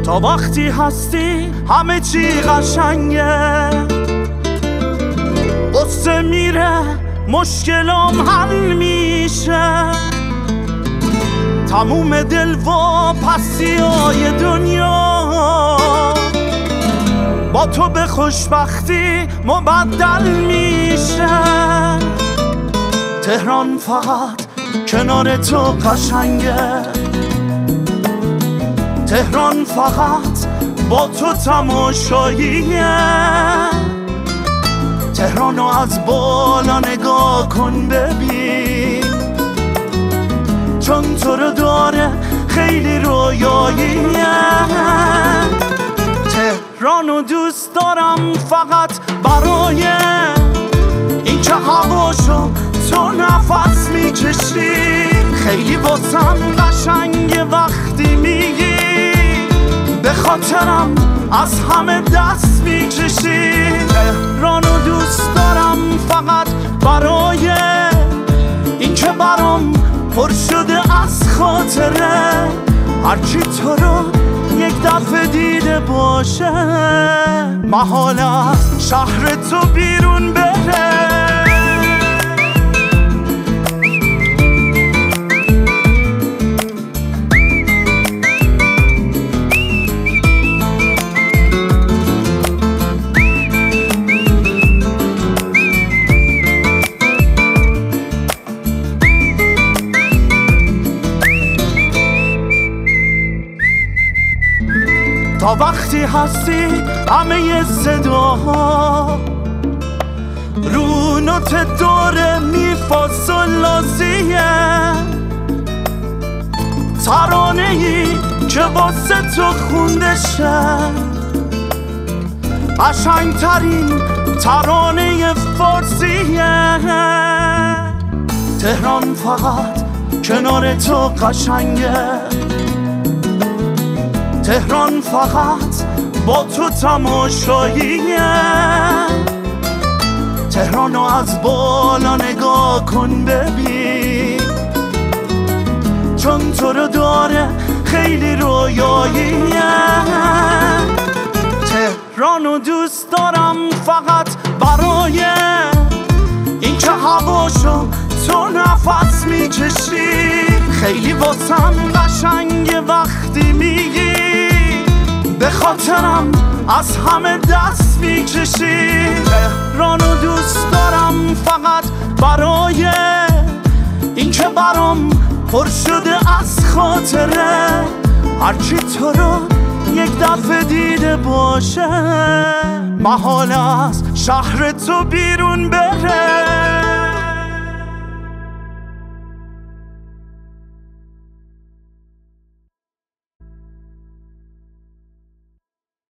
تا وقتی هستی همه چی قشنگه، قصه میره مشکلام حل میشه، تموم دل و پسیای دنیا با تو به خوشبختی مبدل میشه. تهران فقط کنار تو قشنگه، تهران فقط با تو تماشاییه، تهرانو از بالا نگاه کن ببین، چون تو رو داره خیلی رویاییه. تهرانو دوست دارم فقط برای اینکه هواشو تو نفس میکشی، خیلی واسم قشنگه وقتی میگی به خاطرم از همه دست میکشی. تهرانو دوست دارم فقط برای اینکه برام پر شده از خاطره، هرچی تو رو یک دفعه دیده باشه محال از شهر تو بیرون بره. تا وقتی هستی همه صداها رو نوت دور می فا صل لا سیه، ترانه‌ای که واسه تو خونده شه، قشنگترین ترانه فارسیه. تهران فقط کنار تو قشنگه، تهران فقط با تو تماشاییه، تهرانو از بالا نگاه کن ببین، چون تو رو داره خیلی رویاییه. تهرانو دوست دارم فقط برای اینکه هواشو تو نفس میکشی، خیلی واسم قشنگه وقتی میگی به خاطرم از همه دست میکشی. تهرانو دوست دارم فقط برای اینکه برام پر شده از خاطره، هرچی تو رو یک دفعه دیده باشه محال از شهر تو بیرون بره.